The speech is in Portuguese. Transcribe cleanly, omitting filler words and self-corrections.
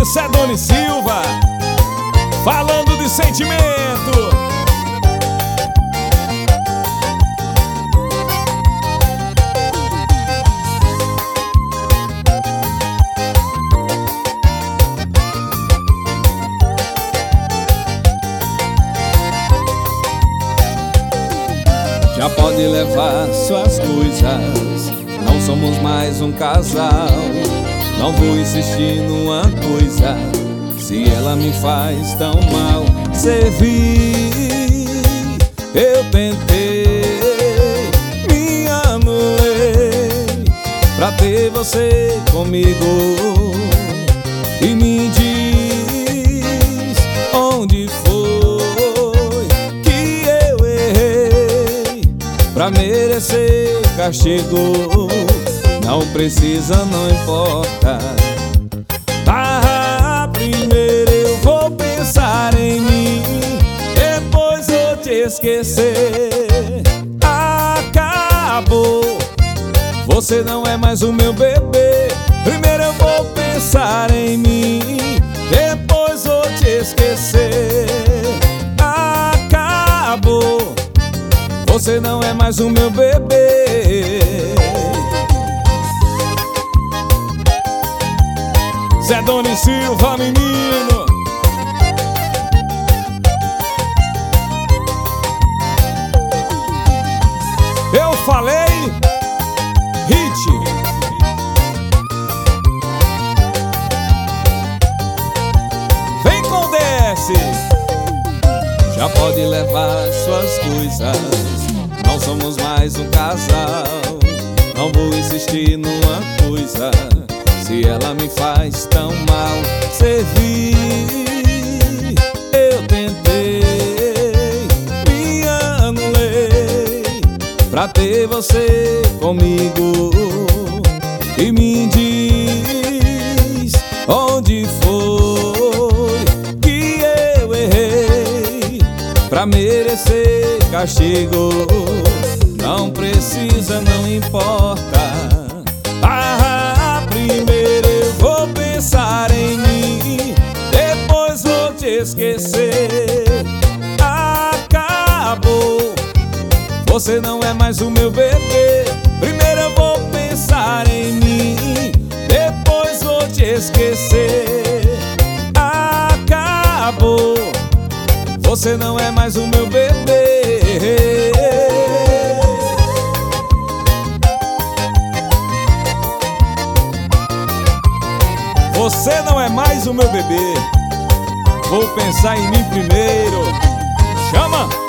Isso é Doni Silva, falando de sentimento. Já pode levar suas coisas, não somos mais um casal. Não vou insistir numa coisa, se ela me faz tão mal. Servir, eu tentei, me anulei pra ter você comigo. E me diz onde foi que eu errei pra merecer castigo. Não precisa, não importa. Primeiro eu vou pensar em mim, depois vou te esquecer. Acabou, você não é mais o meu bebê. Primeiro eu vou pensar em mim, depois vou te esquecer. Acabou, você não é mais o meu bebê. Zé Doni Silva, menino. Eu falei hit. Vem com DS. Já pode levar suas coisas, não somos mais um casal. Não vou insistir numa coisa, se ela me faz tão mal. Servir, eu tentei, me anulei pra ter você comigo. E me diz onde foi que eu errei pra merecer castigo. Não precisa, não importa. Primeiro eu vou pensar em mim, depois vou te esquecer. Acabou, você não é mais o meu bebê. Primeiro eu vou pensar em mim, depois vou te esquecer. Acabou, você não é mais o meu bebê. Você não é mais o meu bebê. Vou pensar em mim primeiro. Chama!